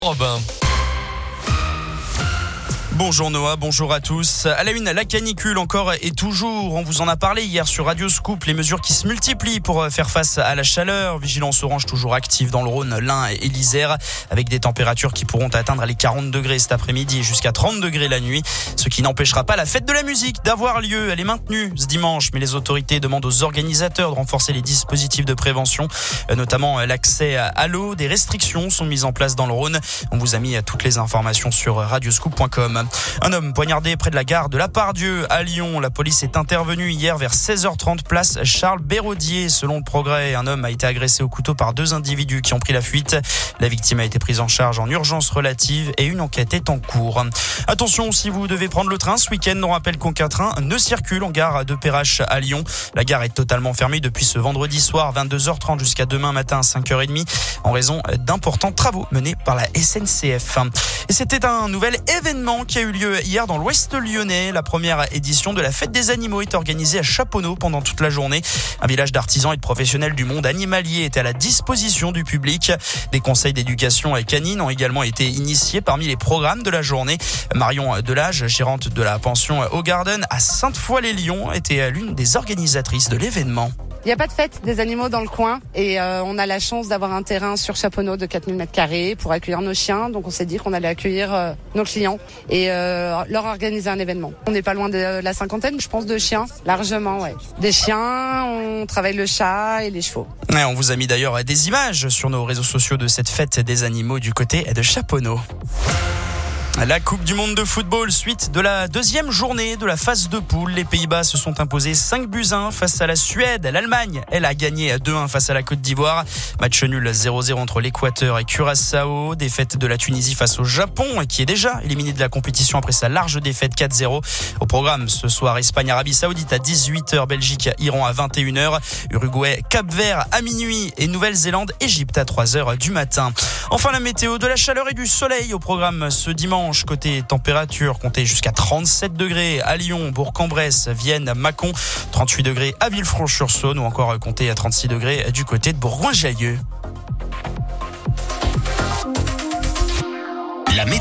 Robin. Bonjour Noah, bonjour à tous. À la une, la canicule encore et toujours. On vous en a parlé hier sur Radio Scoop. Les mesures qui se multiplient pour faire face à la chaleur. Vigilance orange toujours active dans le Rhône, l'Ain et l'Isère, avec des températures qui pourront atteindre les 40 degrés cet après-midi et jusqu'à 30 degrés la nuit. Ce qui n'empêchera pas la fête de la musique d'avoir lieu. Elle est maintenue ce dimanche, mais les autorités demandent aux organisateurs de renforcer les dispositifs de prévention, notamment l'accès à l'eau. Des restrictions sont mises en place dans le Rhône. On vous a mis toutes les informations sur radioscoop.com. Un homme poignardé près de la gare de La Part-Dieu à Lyon. La police est intervenue hier vers 16h30 place Charles Béraudier. Selon le Progrès, un homme a été agressé au couteau par deux individus qui ont pris la fuite. La victime a été prise en charge en urgence relative et une enquête est en cours. Attention, si vous devez prendre le train ce week-end, on rappelle qu'aucun train ne circule en gare de Perrache à Lyon. La gare est totalement fermée depuis ce vendredi soir 22h30 jusqu'à demain matin 5h30 en raison d'importants travaux menés par la SNCF. Et c'était un nouvel événement qui a eu lieu hier dans l'Ouest lyonnais. La première édition de la Fête des animaux est organisée à Chaponneau pendant toute la journée. Un village d'artisans et de professionnels du monde animalier était à la disposition du public. Des conseils d'éducation canine ont également été initiés parmi les programmes de la journée. Marion Delage, gérante de la pension Au Garden à Sainte-Foy-les-Lyons, était l'une des organisatrices de l'événement. Il n'y a pas de fête des animaux dans le coin et on a la chance d'avoir un terrain sur Chaponneau de 4000 m² pour accueillir nos chiens. Donc on s'est dit qu'on allait accueillir nos clients et leur organiser un événement. On n'est pas loin de la cinquantaine, je pense, de chiens, largement, ouais. Des chiens, on travaille le chat et les chevaux. Ouais, on vous a mis d'ailleurs des images sur nos réseaux sociaux de cette fête des animaux du côté de Chaponneau. La Coupe du Monde de football, suite de la deuxième journée de la phase de poule. Les Pays-Bas se sont imposés 5-1 face à la Suède. L'Allemagne, elle a gagné 2-1 face à la Côte d'Ivoire. Match nul 0-0 entre l'Équateur et Curaçao. Défaite de la Tunisie face au Japon, qui est déjà éliminé de la compétition après sa large défaite 4-0. Au programme ce soir, Espagne-Arabie Saoudite à 18h, Belgique-Iran à 21h, Uruguay, Cap-Vert à minuit et Nouvelle-Zélande, Égypte à 3h du matin. Enfin, la météo, de la chaleur et du soleil au programme ce dimanche. Côté température, comptez jusqu'à 37 degrés à Lyon, Bourg-en-Bresse, Vienne, Mâcon, 38 degrés à Villefranche-sur-Saône ou encore comptez à 36 degrés du côté de Bourgoin-Jallieu.